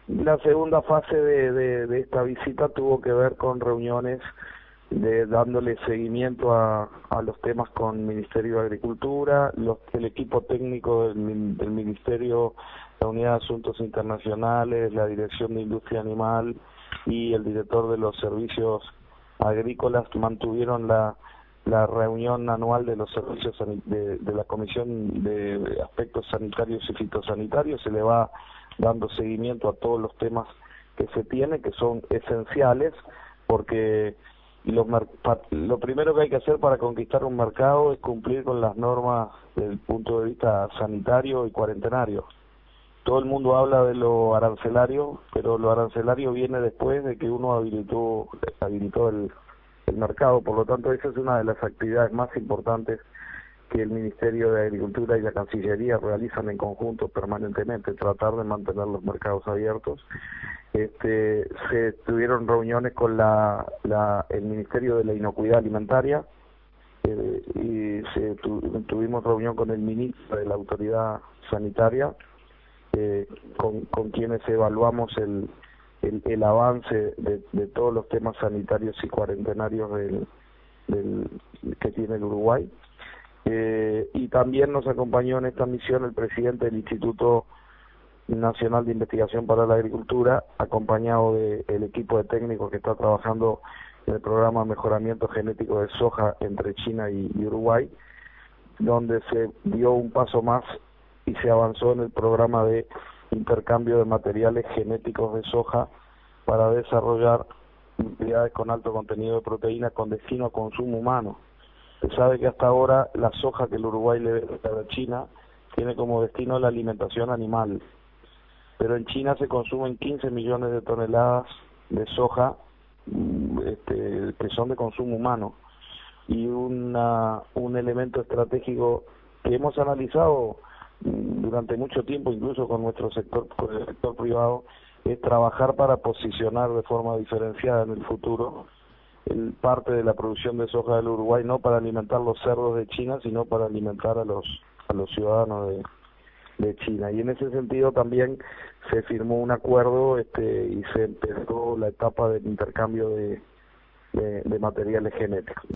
La segunda fase de esta visita tuvo que ver con reuniones dándole seguimiento a los temas con el Ministerio de Agricultura, el equipo técnico del Ministerio, la Unidad de Asuntos Internacionales, la Dirección de Industria Animal y el director de los servicios agrícolas mantuvieron la reunión anual de los servicios de la Comisión de Aspectos Sanitarios y Fitosanitarios. Se le va dando seguimiento a todos los temas que se tienen, que son esenciales, porque lo primero que hay que hacer para conquistar un mercado es cumplir con las normas desde el punto de vista sanitario y cuarentenario. Todo el mundo habla de lo arancelario, pero lo arancelario viene después de que uno habilitó el mercado. Por lo tanto, esa es una de las actividades más importantes que el Ministerio de Agricultura y la Cancillería realizan en conjunto permanentemente, tratar de mantener los mercados abiertos. Se tuvieron reuniones con el Ministerio de la Inocuidad Alimentaria, y tuvimos reunión con el ministro de la Autoridad Sanitaria, con quienes evaluamos el avance de todos los temas sanitarios y cuarentenarios que tiene el Uruguay. Y también nos acompañó en esta misión el presidente del Instituto Nacional de Investigación para la Agricultura, acompañado del equipo de técnicos que está trabajando en el programa de mejoramiento genético de soja entre China y Uruguay, donde se dio un paso más y se avanzó en el programa de intercambio de materiales genéticos de soja para desarrollar unidades con alto contenido de proteína con destino a consumo humano. Se sabe que hasta ahora la soja que el Uruguay le vende a China tiene como destino la alimentación animal, pero en China se consumen 15 millones de toneladas de soja que son de consumo humano, y un elemento estratégico que hemos analizado durante mucho tiempo, incluso con nuestro sector privado, es trabajar para posicionar de forma diferenciada en el futuro parte de la producción de soja del Uruguay, no para alimentar los cerdos de China, sino para alimentar a los ciudadanos de China. Y en ese sentido también se firmó un acuerdo y se empezó la etapa del intercambio de materiales genéticos.